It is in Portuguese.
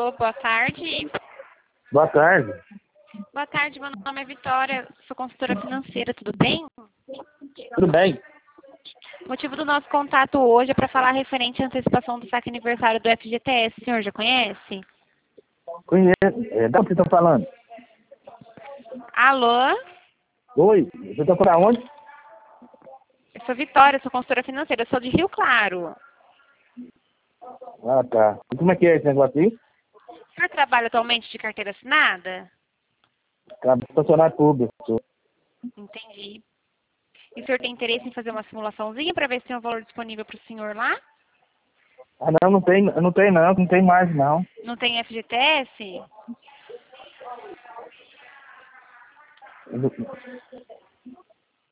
Alô, boa tarde. Boa tarde. Boa tarde, meu nome é Vitória, sou consultora financeira, tudo bem? Tudo bem? O motivo do nosso contato hoje é para falar referente à antecipação do saque aniversário do FGTS. O senhor já conhece? Conheço. Da onde você está falando? Alô? Oi, você está falando onde? Eu sou Vitória, sou consultora financeira, eu sou de Rio Claro. Ah, tá. E como é que é esse negócio aí? O senhor trabalha atualmente de carteira assinada? Funcionário público. Entendi. E o senhor tem interesse em fazer uma simulaçãozinha para ver se tem um valor disponível para o senhor lá? Ah, não tem mais não. Não tem FGTS?